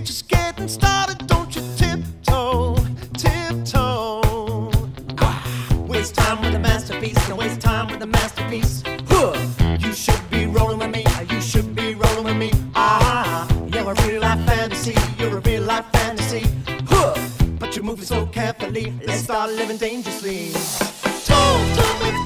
Just getting started, don't you tiptoe, tiptoe. Waste time with a masterpiece, don't waste time with a masterpiece. You should be rolling with me, you should be rolling with me. You're a real life fantasy, you're a real life fantasy. But you're moving so carefully, let's start living dangerously. Talk to me.